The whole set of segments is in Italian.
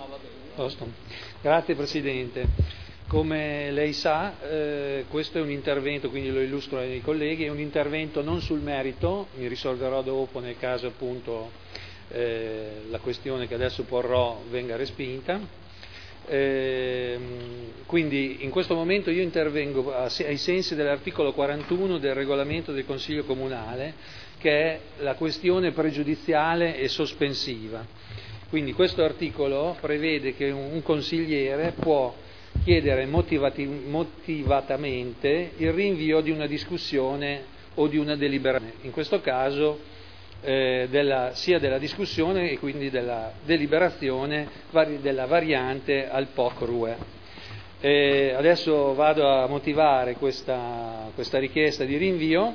Posto. Grazie Presidente. Come lei sa, questo è un intervento, quindi lo illustro ai colleghi, è un intervento non sul merito, mi risolverò dopo nel caso appunto la questione che adesso porrò venga respinta. Quindi in questo momento io intervengo ai sensi dell'articolo 41 del regolamento del Consiglio Comunale, che è la questione pregiudiziale e sospensiva. Quindi questo articolo prevede che un consigliere può chiedere motivatamente il rinvio di una discussione o di una deliberazione, in questo caso sia della discussione e quindi della deliberazione della variante al POC RUE. Adesso vado a motivare questa richiesta di rinvio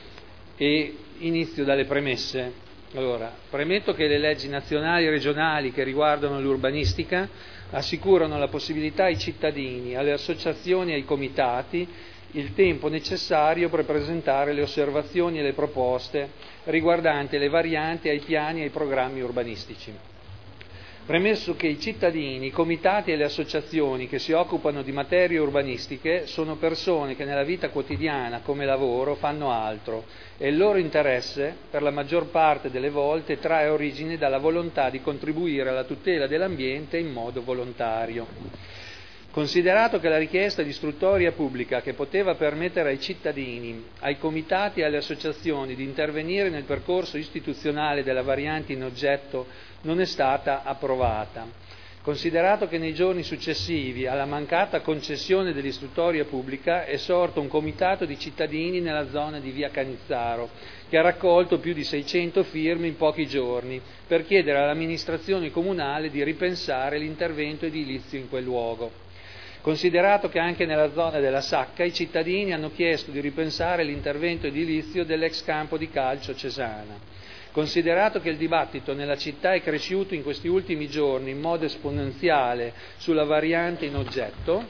e inizio dalle premesse. Allora, premetto che le leggi nazionali e regionali che riguardano l'urbanistica assicurano la possibilità ai cittadini, alle associazioni e ai comitati il tempo necessario per presentare le osservazioni e le proposte riguardanti le varianti ai piani e ai programmi urbanistici. Premesso che i cittadini, i comitati e le associazioni che si occupano di materie urbanistiche sono persone che nella vita quotidiana, come lavoro, fanno altro e il loro interesse, per la maggior parte delle volte, trae origine dalla volontà di contribuire alla tutela dell'ambiente in modo volontario. Considerato che la richiesta di istruttoria pubblica che poteva permettere ai cittadini, ai comitati e alle associazioni di intervenire nel percorso istituzionale della variante in oggetto non è stata approvata, considerato che nei giorni successivi alla mancata concessione dell'istruttoria pubblica è sorto un comitato di cittadini nella zona di via Canizzaro che ha raccolto più di 600 firme in pochi giorni per chiedere all'amministrazione comunale di ripensare l'intervento edilizio in quel luogo. Considerato che anche nella zona della Sacca i cittadini hanno chiesto di ripensare l'intervento edilizio dell'ex campo di calcio Cesana. Considerato che il dibattito nella città è cresciuto in questi ultimi giorni in modo esponenziale sulla variante in oggetto,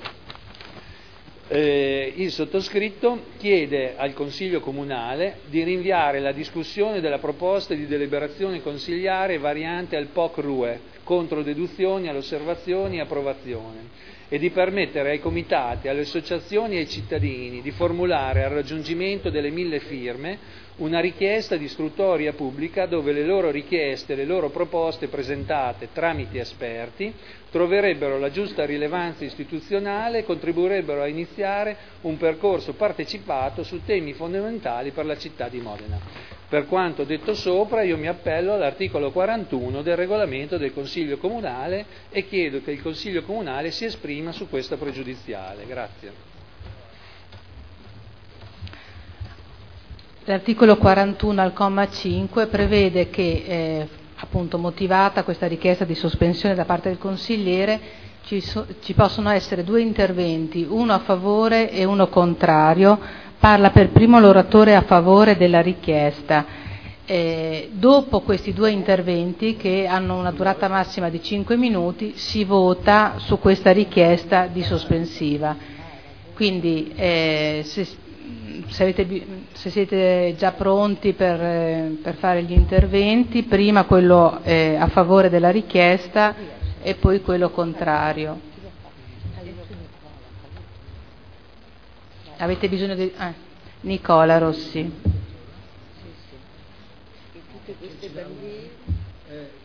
il sottoscritto chiede al Consiglio Comunale di rinviare la discussione della proposta di deliberazione consigliare variante al POC RUE, contro deduzioni, alle osservazioni e approvazione, e di permettere ai comitati, alle associazioni e ai cittadini di formulare al raggiungimento delle 1000 firme una richiesta di istruttoria pubblica dove le loro richieste e le loro proposte presentate tramite esperti troverebbero la giusta rilevanza istituzionale e contribuirebbero a iniziare un percorso partecipato su temi fondamentali per la città di Modena. Per quanto detto sopra, io mi appello all'articolo 41 del regolamento del Consiglio Comunale e chiedo che il Consiglio Comunale si esprima su questa pregiudiziale. Grazie. L'articolo 41 al comma 5 prevede che, appunto motivata questa richiesta di sospensione da parte del consigliere, ci possono essere due interventi, uno a favore e uno contrario. Parla per primo l'oratore a favore della richiesta. Dopo questi due interventi, che hanno una durata massima di 5 minuti, si vota su questa richiesta di sospensiva. Quindi se siete già pronti per fare gli interventi, prima quello a favore della richiesta e poi quello contrario. Avete bisogno di... Nicola Rossi. Tutte queste bandiere